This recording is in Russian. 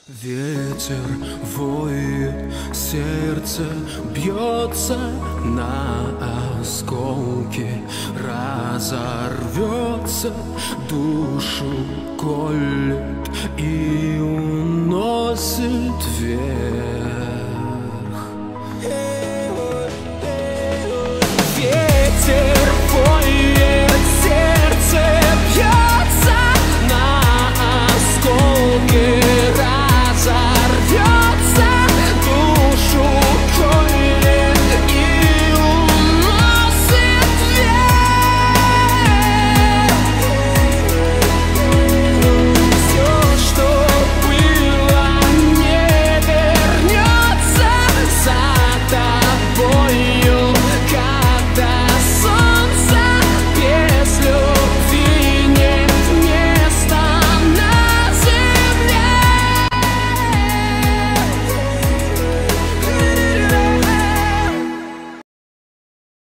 Ветер воет, сердце бьется на осколки, разорвется, душу колет и уносит ветер.